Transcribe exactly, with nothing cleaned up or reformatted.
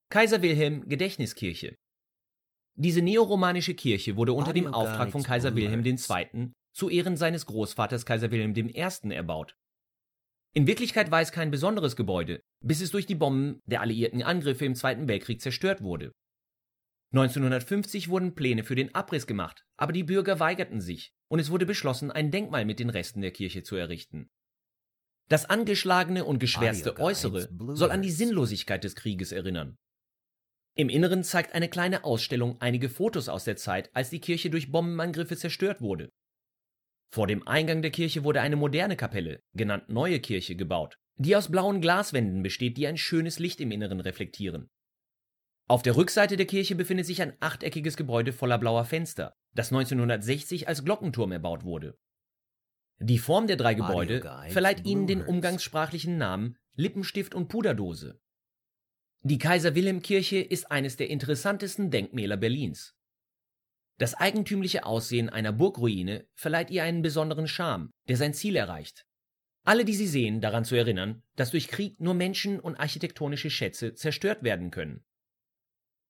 Kaiser Wilhelm Gedächtniskirche. Diese neoromanische Kirche wurde unter dem Auftrag von Kaiser Wilhelm der Zweite. zu Ehren seines Großvaters Kaiser Wilhelm der Erste. erbaut. In Wirklichkeit war es kein besonderes Gebäude, bis es durch die Bomben der alliierten Angriffe im Zweiten Weltkrieg zerstört wurde. neunzehnhundertfünfzig wurden Pläne für den Abriss gemacht, aber die Bürger weigerten sich und es wurde beschlossen, ein Denkmal mit den Resten der Kirche zu errichten. Das angeschlagene und geschwärzte Äußere soll an die Sinnlosigkeit des Krieges erinnern. Im Inneren zeigt eine kleine Ausstellung einige Fotos aus der Zeit, als die Kirche durch Bombenangriffe zerstört wurde. Vor dem Eingang der Kirche wurde eine moderne Kapelle, genannt Neue Kirche, gebaut, die aus blauen Glaswänden besteht, die ein schönes Licht im Inneren reflektieren. Auf der Rückseite der Kirche befindet sich ein achteckiges Gebäude voller blauer Fenster, das neunzehnhundertsechzig als Glockenturm erbaut wurde. Die Form der drei Gebäude verleiht ihnen den umgangssprachlichen Namen Lippenstift und Puderdose. Die Kaiser-Wilhelm-Kirche ist eines der interessantesten Denkmäler Berlins. Das eigentümliche Aussehen einer Burgruine verleiht ihr einen besonderen Charme, der sein Ziel erreicht. Alle, die sie sehen, daran zu erinnern, dass durch Krieg nur Menschen und architektonische Schätze zerstört werden können.